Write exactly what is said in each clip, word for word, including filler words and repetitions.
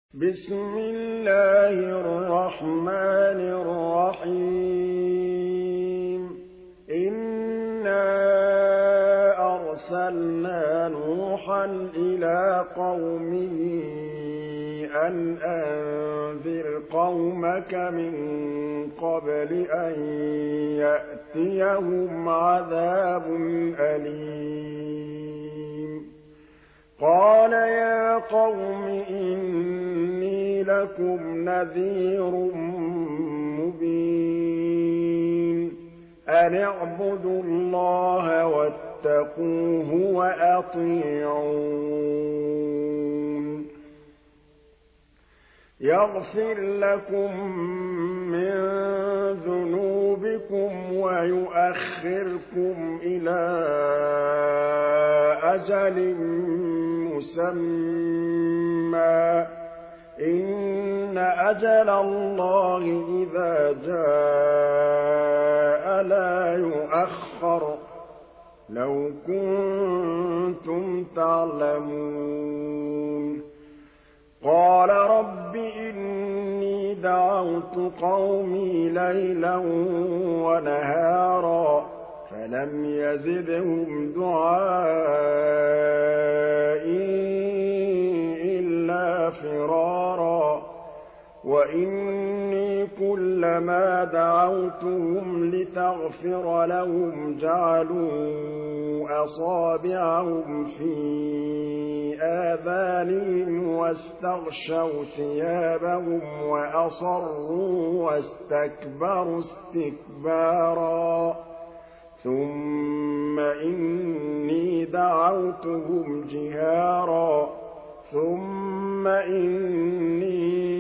بسم الله الرحمن الرحيم إنا أرسلنا نوحا إلى قومه أن أنذر قومك من قبل أن يأتيهم عذاب أليم قال يا قوم إني لكم نذير مبين أن اعبدوا الله واتقوه وأطيعون يغفر لكم من ذنوبكم ويؤخركم إلى أجل مسمى إن أجل الله إذا جاء لا يؤخر لو كنتم تعلمون قال رب إني دعوت قومي ليلا ونهارا فلم يزدهم دعائي إلا فرارا وإني كلما دعوتهم لتغفر لهم جعلوا أصابعهم في آذانهم واستغشوا ثيابهم وأصروا واستكبروا استكبارا ثم إني دعوتهم جهارا ثم إني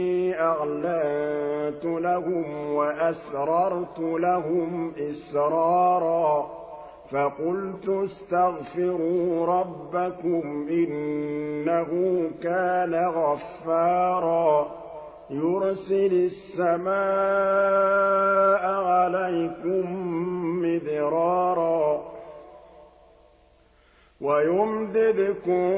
أعلنت لهم وأسررت لهم إسرارا فقلت استغفروا ربكم إنه كان غفارا يرسل السماء عليكم مدرارا ويمددكم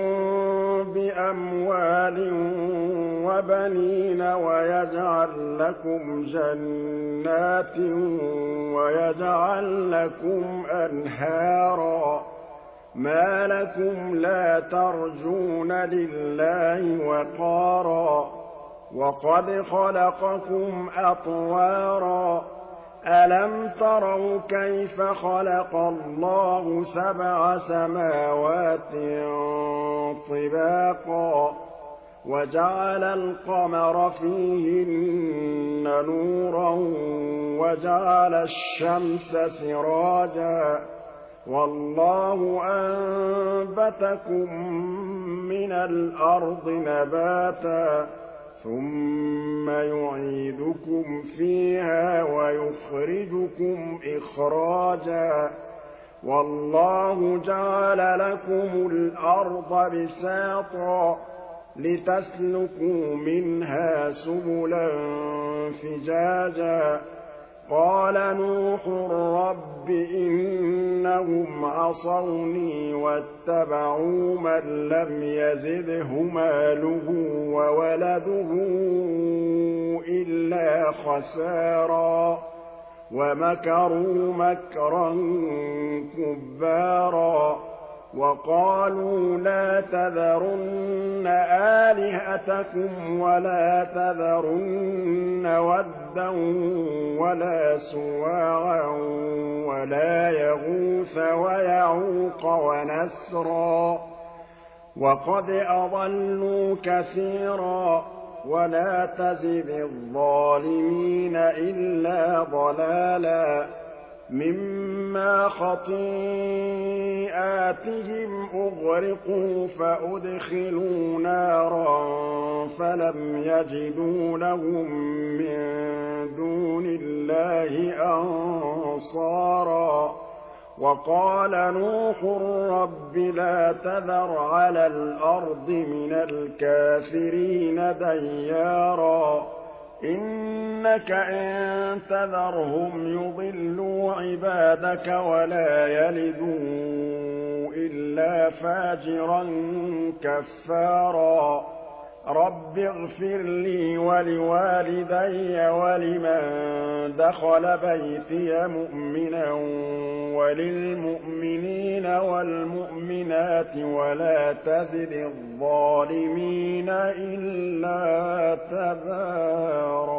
بأموال وبنين ويجعل لكم جنات ويجعل لكم أنهارا ما لكم لا ترجون لله وقارا وقد خلقكم أطوارا ألم تروا كيف خلق الله سبع سماوات طباقا وجعل القمر فيهن نورا وجعل الشمس سراجا والله أنبتكم من الأرض نباتا ثم يعيدكم فيها ويخرجكم إخراجا والله جعل لكم الأرض بساطا لتسلكوا منها سبلا فجاجا قال نوح رب إنهم عصوني واتبعوا من لم يزده ماله وولده إلا خسارا ومكروا مكرا كبارا وقالوا لا تذرن آلهتكم ولا تذرن ودا ولا سواعا ولا يغوث ويعوق ونسرا وقد أضلوا كثيرا ولا تزد الظالمين إلا ضلالا مما خطيئاتهم أغرقوا فأدخلوا نارا فلم يجدوا لهم من دون الله أنصارا وقال نوح رب لا تذر على الأرض من الكافرين ديارا إنك إن تذرهم يضلوا عبادك ولا يلدوا إلا فاجرا كفارا رَبِّ اغْفِرْ لِي وَلِوَالِدَيَّ وَلِمَن دَخَلَ بَيْتِيَ مُؤْمِنًا وَلِلْمُؤْمِنِينَ وَالْمُؤْمِنَاتِ وَلَا تَزِدِ الظَّالِمِينَ إِلَّا تَبَارًا